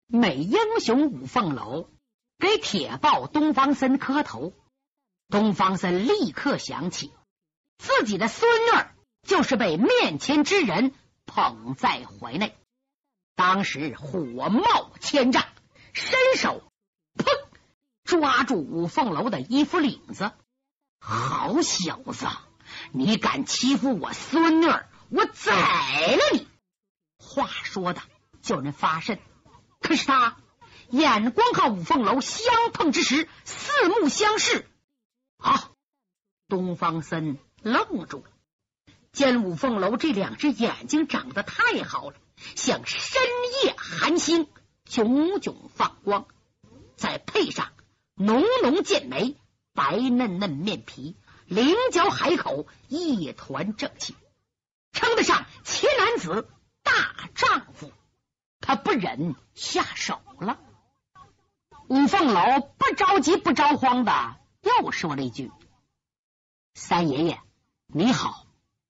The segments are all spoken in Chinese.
美英雄五凤楼给铁豹东方森磕头，东方森立刻想起自己的孙女就是被面前之人捧在怀内，当时火冒千丈，伸手砰抓住五凤楼的衣服领子。好小子，你敢欺负我孙女，我宰了你！话说的叫人发瘆，可是他眼光和五凤楼相碰之时，四目相视。东方森愣住了，见五凤楼这两只眼睛长得太好了，像深夜寒星，炯炯放光，再配上浓浓剑眉，白嫩嫩面皮，棱角海口，一团正气，称得上奇男子大丈夫。他不忍下手了。五凤楼不着急不着慌的又说了一句：三爷爷你好。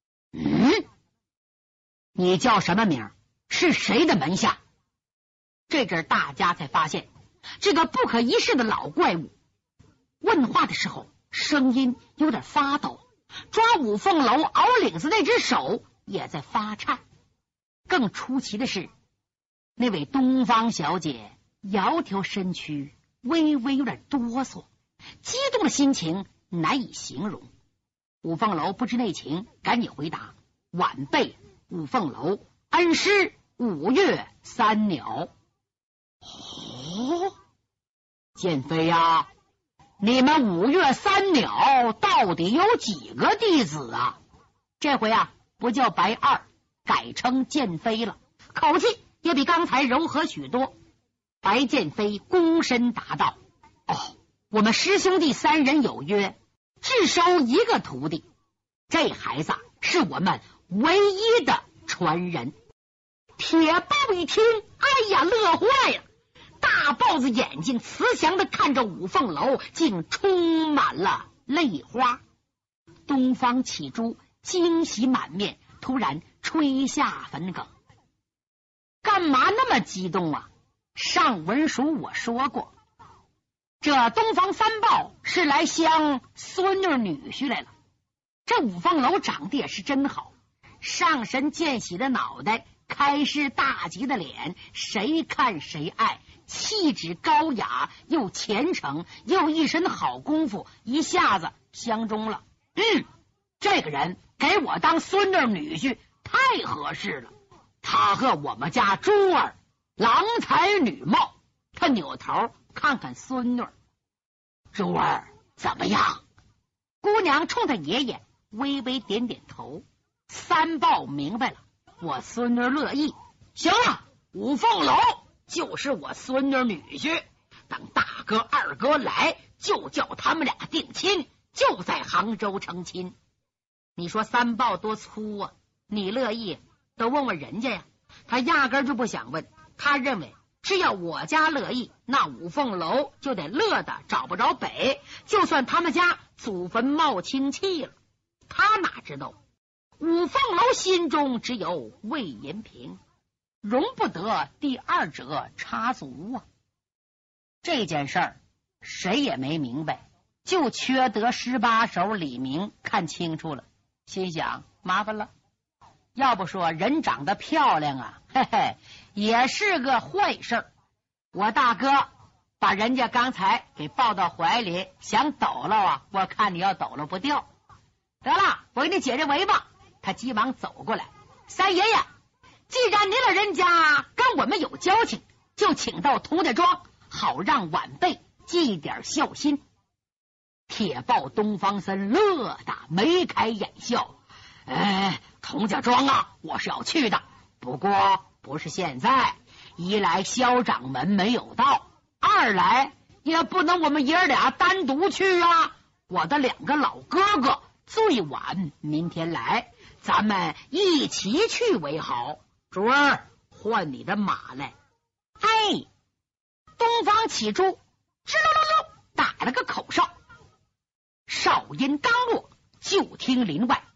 你叫什么名？是谁的门下？这阵大家才发现这个不可一世的老怪物问话的时候声音有点发抖，抓五凤楼袄领子那只手也在发颤。更出奇的是，那位东方小姐窈窕身躯，微微有点哆嗦，激动的心情难以形容。五凤楼不知内情，赶紧回答：晚辈五凤楼，恩师五岳三鸟。剑飞呀，你们五岳三鸟到底有几个弟子啊？这回不叫白二，改称剑飞了，口气也比刚才柔和许多。白剑飞躬身答道：我们师兄弟三人有约，只收一个徒弟，这孩子是我们唯一的传人。铁豹一听，哎呀，乐坏了，大豹子眼睛慈祥的看着五凤楼，竟充满了泪花。东方启珠惊喜满面，突然吹下坟哏：干嘛那么激动啊？上文书我说过，这东方三豹是来相孙女女婿来了。这五凤楼长得也是真好，上神见喜的脑袋，开市大吉的脸，谁看谁爱，气质高雅，又虔诚，又一身好功夫，一下子相中了。这个人给我当孙女女婿太合适了。他和我们家珠儿郎才女貌。他扭头看看孙女：珠儿怎么样？姑娘冲他爷爷微微点点头。三豹明白了，我孙女乐意。行了，五凤楼就是我孙女女婿，等大哥二哥来，就叫他们俩定亲，就在杭州成亲。你说三豹多粗啊？你乐意都问问人家呀。他压根就不想问，他认为只要我家乐意，那五凤楼就得乐得找不着北，就算他们家祖坟冒清气了。他哪知道五凤楼心中只有魏延平，容不得第二者插足啊。这件事儿谁也没明白，就缺得十八手李明看清楚了，心想麻烦了。要不说人长得漂亮啊，也是个坏事儿。我大哥把人家刚才给抱到怀里，想抖了我看你要抖了不掉。得了，我给你解这围吧。他急忙走过来：三爷爷，既然您老人家跟我们有交情，就请到童家庄，好让晚辈尽点孝心。铁豹东方森乐得眉开眼笑：童家庄我是要去的，不过不是现在，一来萧掌门没有到，二来也不能我们爷儿俩单独去啊。我的两个老哥哥最晚明天来，咱们一起去为好。珠儿，换你的马来。东方启珠吱溜溜溜打了个口哨，哨音刚落，就听林外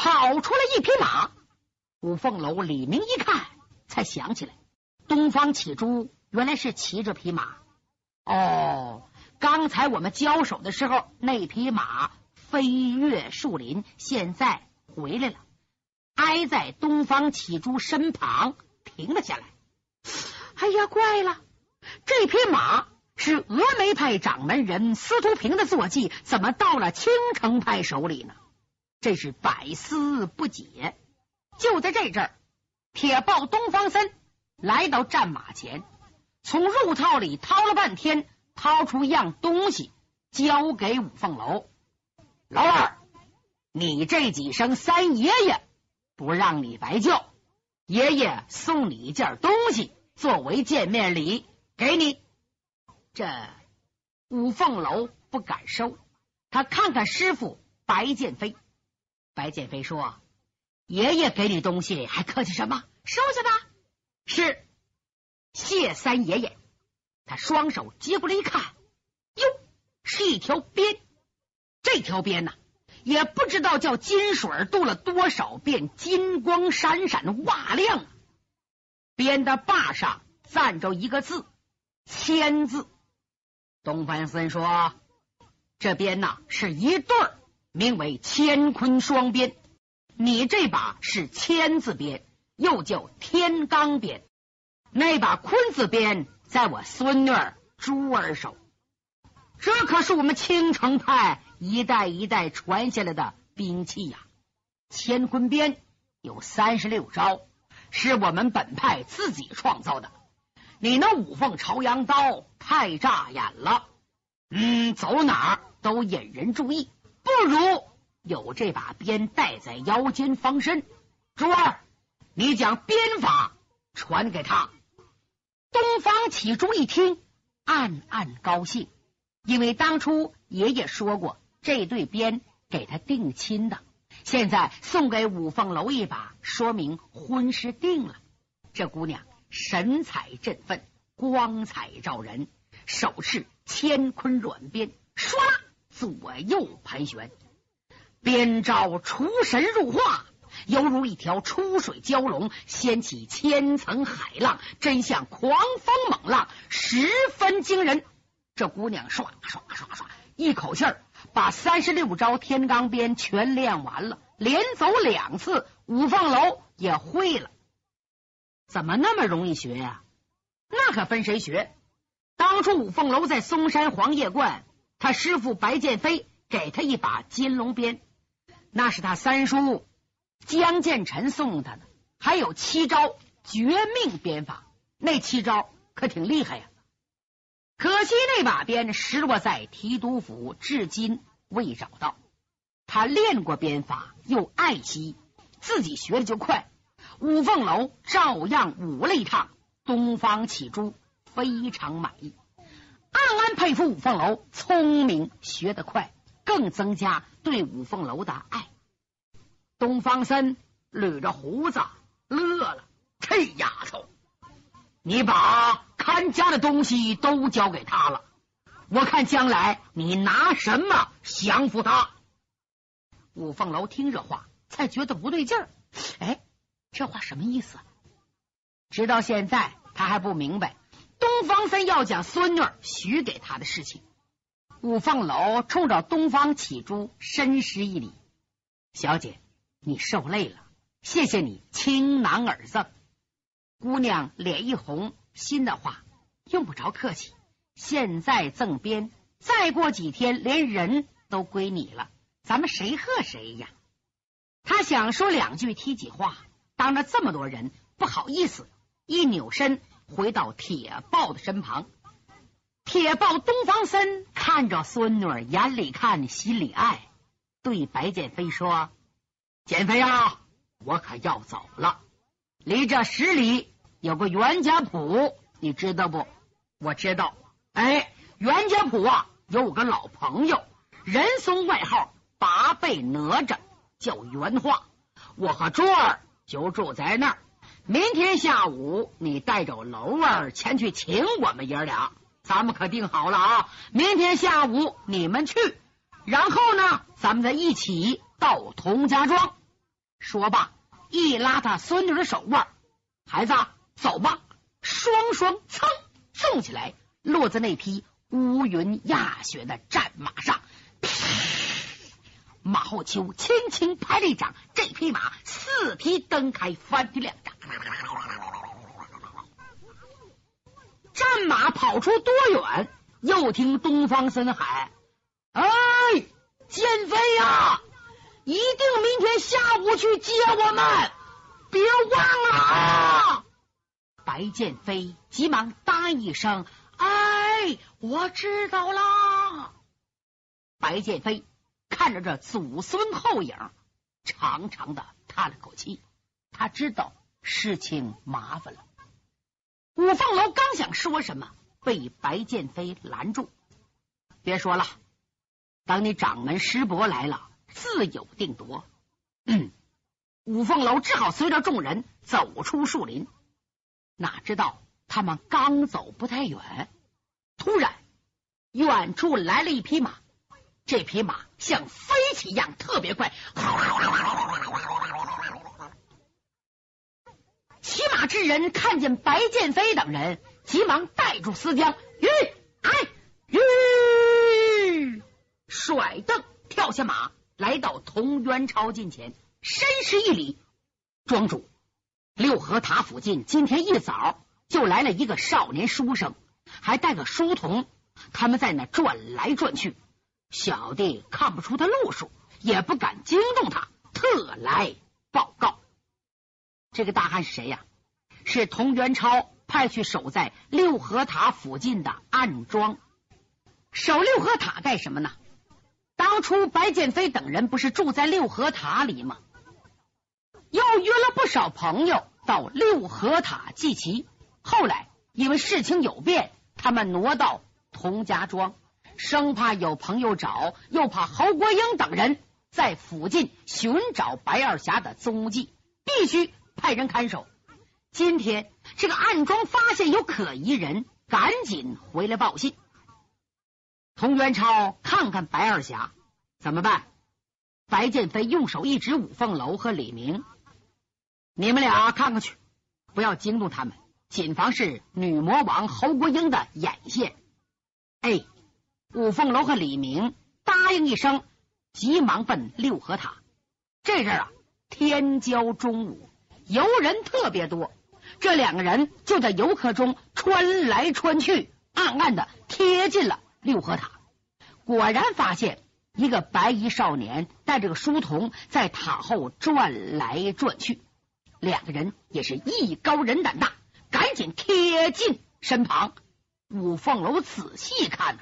跑出了一匹马。五凤楼李明一看，才想起来，东方启珠原来是骑着匹马。哦，刚才我们交手的时候，那匹马飞越树林，现在回来了，挨在东方启珠身旁停了下来。哎呀，怪了，这匹马是峨眉派掌门人司徒平的坐骑，怎么到了青城派手里呢？真是百思不解。就在这阵儿，铁豹东方森来到战马前，从入套里掏了半天，掏出一样东西交给五凤楼。老二，你这几声三爷爷不让你白叫，爷爷送你一件东西作为见面礼，给你。这五凤楼不敢收，他看看师傅白剑飞。白剑飞说，爷爷给你东西还客气什么，收下吧。是，谢三爷爷。他双手接过来一看，哟，是一条鞭。这条鞭呢，也不知道叫金水镀了多少遍，金光闪闪瓦亮。鞭的把上站着一个字，千字。东方森说，这鞭呐是一对儿，名为乾坤双鞭。你这把是千字鞭，又叫天罡鞭，那把坤字鞭在我孙女儿珠儿手。这可是我们青城派一代一代传下来的兵器呀。乾坤鞭有36招，是我们本派自己创造的。你那五凤朝阳刀太扎眼了，走哪儿都引人注意，不如有这把鞭带在腰间防身。珠儿，你将鞭法传给他。东方启珠一听，暗暗高兴，因为当初爷爷说过，这对鞭给他定亲的，现在送给五凤楼一把，说明婚事定了。这姑娘神采振奋，光彩照人，手持乾坤软鞭，唰啦左右盘旋，鞭招出神入化，犹如一条出水蛟龙，掀起千层海浪，真像狂风猛浪，十分惊人。这姑娘唰唰唰唰一口气儿把36招天罡鞭全练完了，连走2次，五凤楼也会了。怎么那么容易学呀？那可分谁学。当初五凤楼在嵩山黄叶观，他师傅白剑飞给他一把金龙鞭，那是他三叔江建臣送他的，还有7招绝命鞭法，那7招可挺厉害呀。可惜那把鞭失落在提督府，至今未找到。他练过鞭法，又爱惜，自己学的就快。五凤楼照样舞了一趟，东方启珠非常满意，暗暗佩服五凤楼聪明，学得快，更增加对五凤楼的爱。东方森捋着胡子乐了，这丫头，你把看家的东西都交给他了，我看将来你拿什么降服他。五凤楼听这话才觉得不对劲儿，这话什么意思？直到现在他还不明白东方森要将孙女许给他的事情。五凤楼冲着东方启珠深施一礼，小姐，你受累了，谢谢你倾囊而赠。姑娘脸一红，心的话，用不着客气，现在赠鞭，再过几天连人都归你了，咱们谁和谁呀？他想说2句踢己话，当着这么多人不好意思，一扭身回到铁豹的身旁。铁豹东方森看着孙女，眼里看心里爱，对白剑飞说，剑飞啊，我可要走了，离这10里有个袁家堡，你知道不？我知道。袁家堡啊，有个老朋友，人送外号8倍哪吒，叫袁化，我和珠儿就住在那儿。明天下午你带着楼儿前去请我们爷俩，咱们可定好了啊！明天下午你们去，然后呢，咱们再一起到童家庄。 说罢，一拉他孙女的手腕，孩子，走吧。双双噌送起来，落在那匹乌云压雪的战马上。马后秋轻轻拍了一掌，这匹马四蹄蹬开，翻踢两掌。战马跑出多远，又听东方森喊：哎，剑飞呀，一定明天下午去接我们，别忘了啊！白剑飞急忙答应一声：哎，我知道啦。白剑飞看着这祖孙后影，长长的叹了口气，他知道事情麻烦了。五凤楼刚想说什么，被白剑飞拦住。别说了，等你掌门师伯来了，自有定夺。五凤楼只好随着众人走出树林。哪知道他们刚走不太远，突然远处来了一匹马，这匹马像飞起一样特别快，骑马之人看见白剑飞等人，急忙带住丝缰，甩蹬跳下马，来到童元超近前，深施一礼：庄主，六合塔附近今天一早就来了一个少年书生，还带个书童，他们在那转来转去，小弟看不出他路数，也不敢惊动他，特来报告。这个大汉是谁呀？是童元超派去守在六合塔附近的暗庄。守六合塔干什么呢？当初白剑飞等人不是住在六合塔里吗？又约了不少朋友到六合塔祭旗，后来因为事情有变，他们挪到童家庄，生怕有朋友找，又怕侯国英等人在附近寻找白二侠的踪迹，必须派人看守。今天这个暗庄发现有可疑人，赶紧回来报信。童元超看看白二侠，怎么办？白剑飞用手一指五凤楼和李明：你们俩看看去，不要惊动他们，谨防是女魔王侯国英的眼线。哎，五凤楼和李明答应一声，急忙奔六合塔。这阵天交中午，游人特别多，这两个人就在游客中穿来穿去，暗暗的贴近了六合塔。果然发现一个白衣少年带着个书童在塔后转来转去，两个人也是艺高人胆大，赶紧贴近身旁。五凤楼仔细看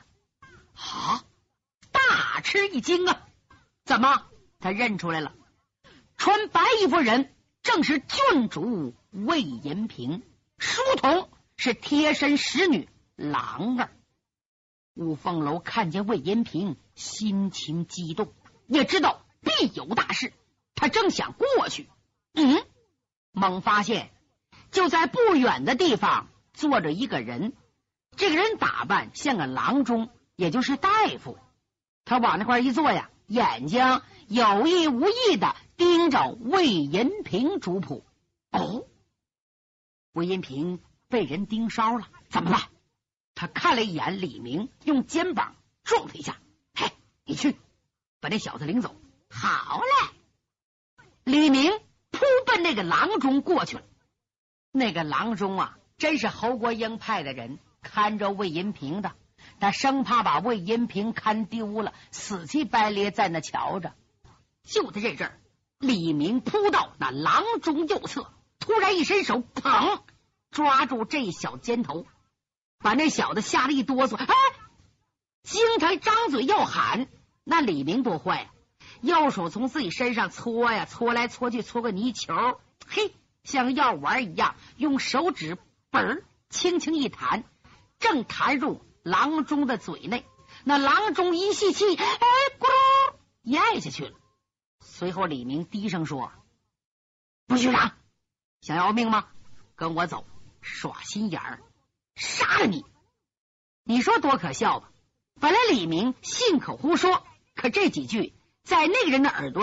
大吃一惊啊！怎么？他认出来了，穿白衣服人正是郡主魏银平，书童是贴身使女郎儿。五凤楼看见魏银平，心情激动，也知道必有大事，他正想过去，猛发现就在不远的地方坐着一个人，这个人打扮像个郎中，也就是大夫。他往那块一坐呀，眼睛有意无意的盯着魏银平主仆。魏银平被人盯梢了，怎么办？他看了一眼李明，用肩膀撞他一下：嘿，你去把那小子领走。好嘞！李明扑奔那个郎中过去了。那个郎中真是侯国英派的人，看着魏银平的，他生怕把魏银平看丢了，死乞白咧在那瞧着。就在这阵儿，李明扑到那郎中右侧，突然一伸手，砰，抓住这小肩头，把那小子吓了一哆嗦。惊他张嘴要喊，那李明多坏啊！右手从自己身上搓呀搓来搓去，搓个泥球，像药丸一样，用手指本轻轻一弹，正弹入郎中的嘴内。那郎中一吸气，咕噜咽下去了。随后李明低声说：不许嚷，想要命吗？跟我走，耍心眼儿，杀了你！你说多可笑吧？本来李明信口胡说，可这几句在那个人的耳朵里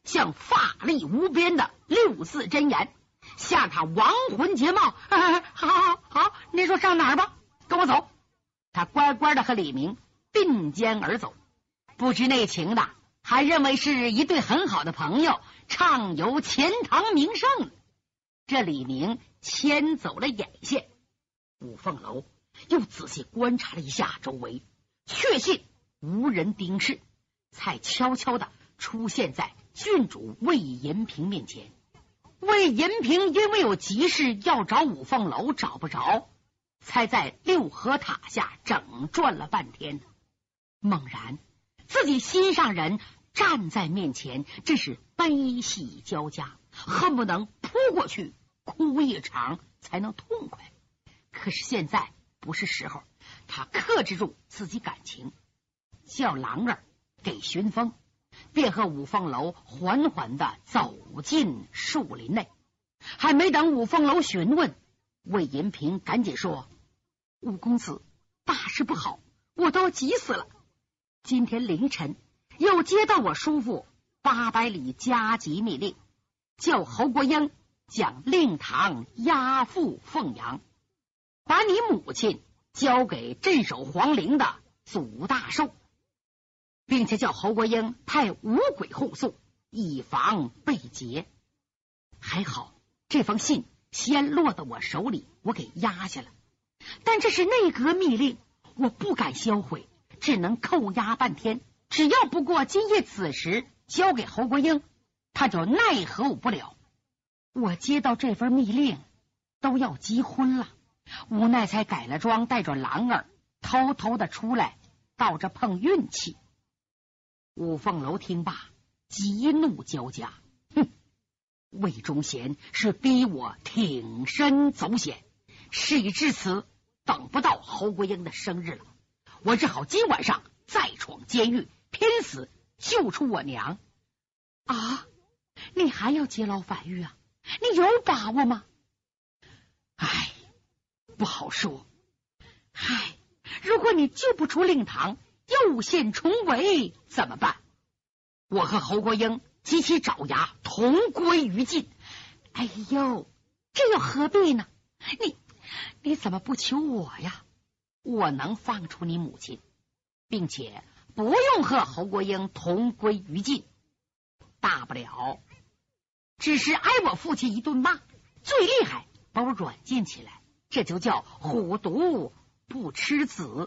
像法力无边的六字真言，吓他亡魂皆冒。好，你说上哪儿吧，跟我走。他乖乖的和李明并肩而走，不知内情的还认为是一对很好的朋友，畅游钱塘名胜。这李明牵走了眼线，五凤楼又仔细观察了一下周围，确信无人盯视，才悄悄的出现在郡主魏银平面前。魏银平因为有急事要找五凤楼找不着，才在六合塔下整转了半天。猛然自己心上人站在面前，真是悲喜交加，恨不能扑过去哭一场才能痛快。可是现在不是时候，他克制住自己感情，叫郎儿给寻风，便和五凤楼缓缓的走进树林内。还没等五凤楼询问，魏银平赶紧说：五公子，大事不好，我都急死了。今天凌晨又接到我叔父800里加急密令，叫侯国英将令堂押赴凤阳，把你母亲交给镇守皇陵的祖大寿，并且叫侯国英派五鬼护送，以防被劫。还好这封信先落到我手里，我给压下了，但这是内阁密令，我不敢销毁，只能扣押半天。只要不过今夜子时交给侯国英，他就奈何我不了。我接到这份密令都要结婚了，无奈才改了装，带着郎儿偷偷的出来，到这碰运气。五凤楼听罢，急怒交加，哼，魏忠贤是逼我挺身走险，事已至此，等不到侯国英的生日了，我只好今晚上再闯监狱，拼死救出我娘。啊，你还要劫牢反狱啊？你有把握吗？唉，不好说。唉，如果你救不出令堂，又现重围怎么办？我和侯国英及其爪牙同归于尽。哎呦，这又何必呢？你怎么不求我呀？我能放出你母亲，并且不用和侯国英同归于尽，大不了只是挨我父亲一顿骂，最厉害把我软禁起来，这就叫虎毒不吃子。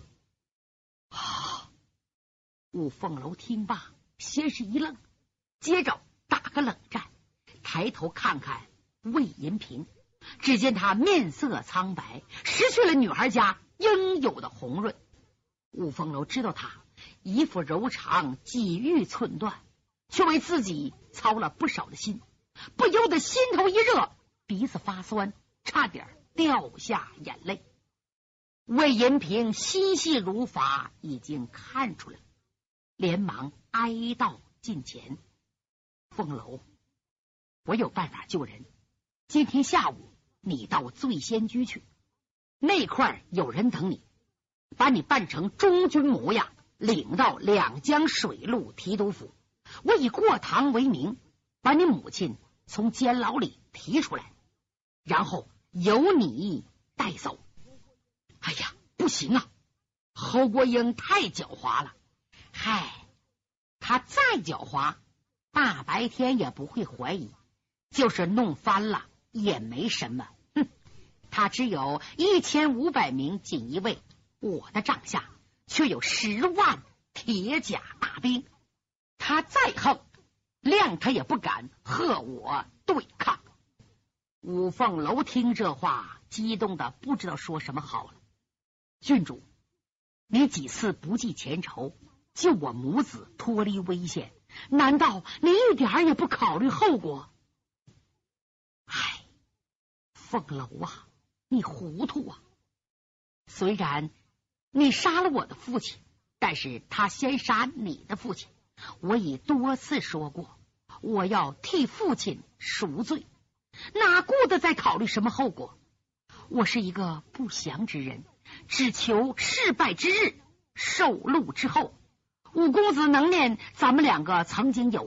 五凤楼听罢，先是一愣，接着打个冷战，抬头看看魏银平，只见他面色苍白，失去了女孩家应有的红润。五凤楼知道他一副柔肠几欲寸断，却为自己操了不少的心，不由得心头一热，鼻子发酸，差点掉下眼泪。魏银平心细如发，已经看出来了，连忙哀悼近前：凤楼，我有办法救人，今天下午你到醉仙居去，那块有人等你，把你扮成中军模样，领到两江水路提督府，我以过堂为名，把你母亲从监牢里提出来，然后由你带走。哎呀，不行啊，侯国英太狡猾了。嗨，他再狡猾，大白天也不会怀疑，就是弄翻了也没什么。哼，他只有1500名锦衣卫，我的帐下却有10万铁甲大兵，他再横，谅他也不敢和我对抗。五凤楼听这话，激动的不知道说什么好了。郡主，你几次不计前仇，救我母子脱离危险，难道你一点也不考虑后果？唉，凤楼啊，你糊涂啊！虽然你杀了我的父亲，但是他先杀你的父亲，我已多次说过，我要替父亲赎罪，哪顾得再考虑什么后果？我是一个不祥之人，只求事败之日，受禄之后。五公子能念咱们两个曾经有过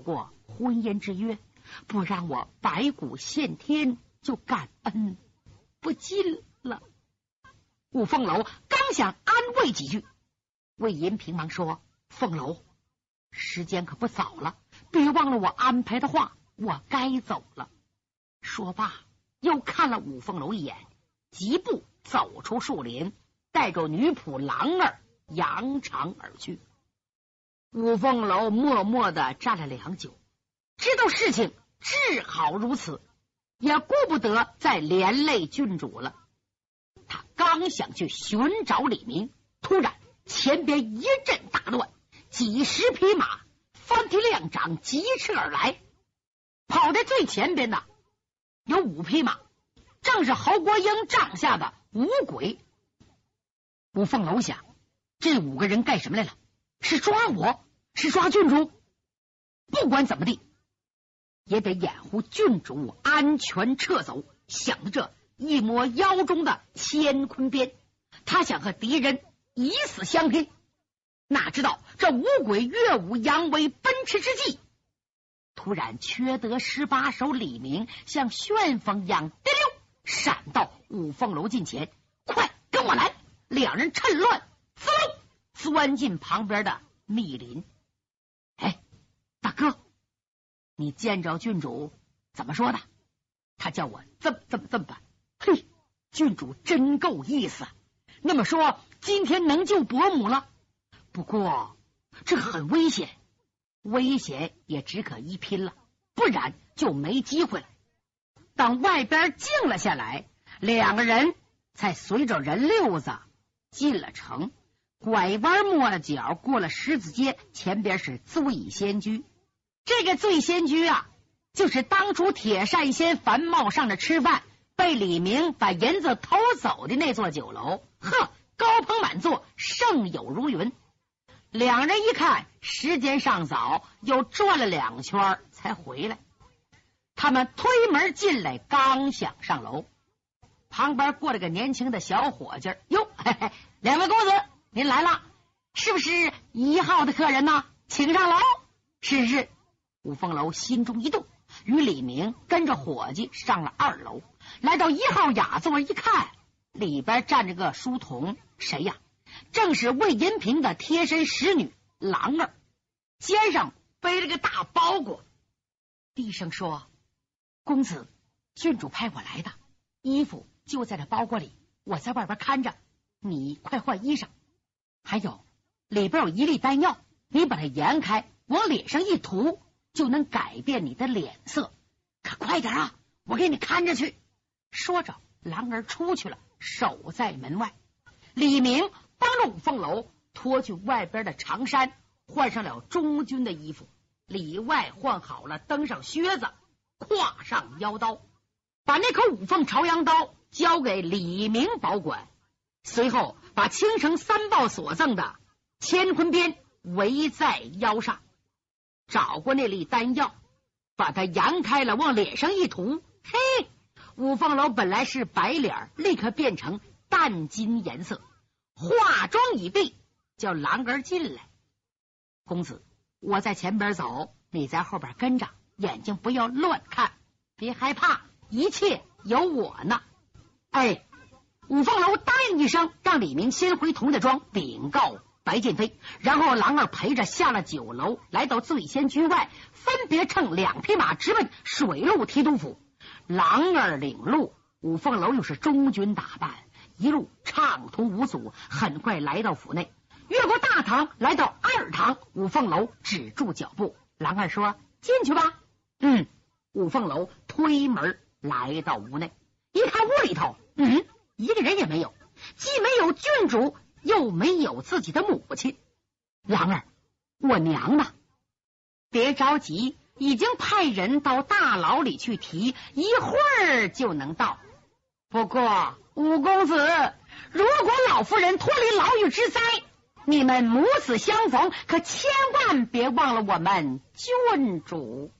婚姻之约，不让我白骨献天，就感恩不尽了。五凤楼刚想安慰几句，魏银平忙说：“凤楼，时间可不早了，别忘了我安排的话，我该走了。”说罢，又看了五凤楼一眼，疾步走出树林，带着女仆郎儿扬长而去。五凤楼默默地站了良久，知道事情只好如此，也顾不得再连累郡主了。他刚想去寻找李明，突然前边一阵大乱，几十匹马翻蹄亮掌，疾驰而来。跑在最前边的有5匹马，正是侯国英帐下的五鬼。五凤楼想，这5个人干什么来了？是抓我？是抓郡主？不管怎么地，也得掩护郡主安全撤走。想到这，一摸腰中的乾坤鞭，他想和敌人以死相拼。哪知道这五鬼跃武扬威奔驰之际，突然缺德18手李明像旋风一样滴溜闪到五凤楼近前，快跟我来！两人趁乱滋溜钻进旁边的密林。哎，大哥，你见着郡主怎么说的？他叫我这么办。嘿，郡主真够意思。那么说今天能救伯母了，不过这很危险，危险也只可一拼了，不然就没机会了。当外边静了下来，两个人才随着人溜子进了城，拐弯抹了角，过了狮子街，前边是醉仙居。这个醉仙居啊，就是当初铁扇仙樊茂上着吃饭，被李明把银子偷走的那座酒楼。呵，高朋满座，盛友如云。两人一看时间尚早，又转了2圈才回来。他们推门进来，刚想上楼，旁边过来个年轻的小伙计。哟，嘿嘿，两位公子您来了，是不是1号的客人呢？请上楼。是。五凤楼心中一动，与李明跟着伙计上了2楼，来到1号雅座一看，里边站着个书童。谁呀？正是魏银平的贴身使女郎儿，肩上背了个大包裹，低声说：“公子，郡主派我来的，衣服就在这包裹里，我在外边看着，你快换衣裳。还有，里边有1粒丹药，你把它研开，往脸上一涂，就能改变你的脸色。可快点啊，我给你看着去。”说着，郎儿出去了，守在门外。李明帮着五凤楼脱去外边的长衫，换上了中军的衣服，里外换好了，登上靴子，挎上腰刀，把那口五凤朝阳刀交给李明保管，随后把青城3豹所赠的乾坤鞭围在腰上，找过那粒丹药，把它扬开了，往脸上一涂。嘿，五凤楼本来是白脸，立刻变成淡金颜色。化妆已毕，叫郎儿进来。公子，我在前边走，你在后边跟着，眼睛不要乱看，别害怕，一切有我呢。哎，五凤楼答应一声，让李明先回童家庄禀告白剑飞，然后郎儿陪着下了酒楼，来到醉仙居外，分别乘2匹马直奔水陆提督府。郎儿领路，五凤楼又是中军打扮，一路畅通无阻，很快来到府内，越过大堂，来到2堂。五凤楼止住脚步，郎儿说：“进去吧。”五凤楼推门来到屋内，一看屋里头，一个人也没有，既没有郡主，又没有自己的母亲。郎儿，我娘呢？别着急，已经派人到大牢里去提，一会儿就能到。不过五公子，如果老夫人脱离牢狱之灾，你们母子相逢，可千万别忘了我们郡主。